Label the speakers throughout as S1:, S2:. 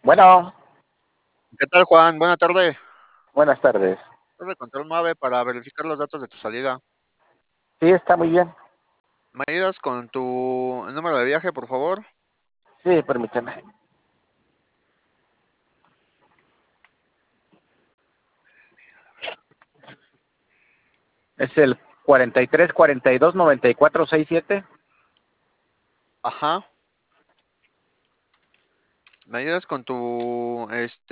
S1: Bueno,
S2: ¿Qué tal, Juan? Buena tarde.
S1: buenas tardes.
S2: Soy de Control 9 para verificar los datos de tu salida.
S1: Sí, está muy bien.
S2: ¿Me ayudas con tu número de viaje, por favor?
S1: Sí, permíteme. Es el 43 42 94 67.
S2: Ajá. ¿Me ayudas con tu,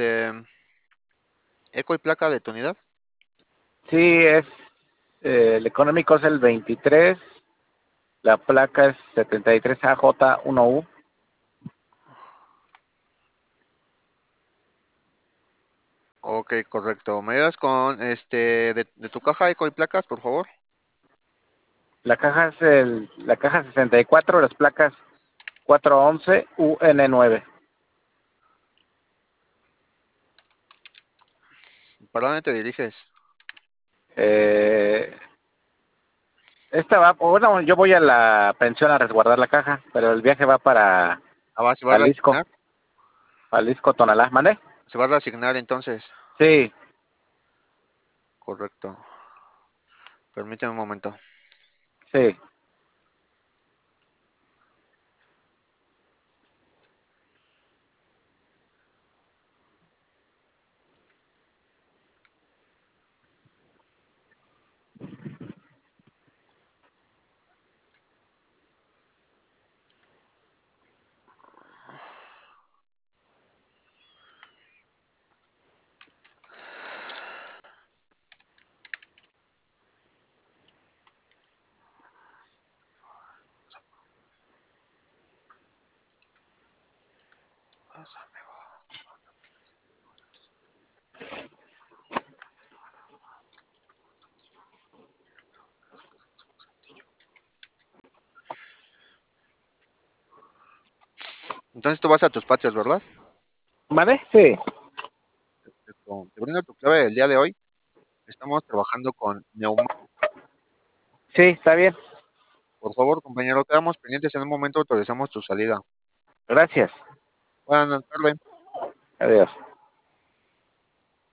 S2: eco y placa de tu unidad?
S1: Sí, el económico es el 23. La placa es 73AJ1U.
S2: Ok, correcto. ¿Me ayudas con, de tu caja eco y placas, por favor?
S1: La caja 64, las placas 411UN9.
S2: ¿Para dónde te diriges?
S1: Eh, esta va, bueno, yo voy a la pensión a resguardar la caja, pero el viaje va para
S2: Ah, ¿se va a
S1: Jalisco,
S2: reasignar?
S1: Jalisco, Tonalá. ¿Mande?
S2: Se va a reasignar entonces.
S1: Sí,
S2: Correcto. Permíteme un momento.
S1: sí.
S2: Entonces tú vas a tus patios, ¿verdad?
S1: ¿Mande? Sí.
S2: Te brindo tu clave del día de hoy. Estamos trabajando con neumáticos.
S1: Sí, está bien.
S2: Por favor, compañero, quedamos pendientes en un momento, autorizamos tu salida.
S1: Gracias.
S2: Buenas tardes.
S1: Adiós.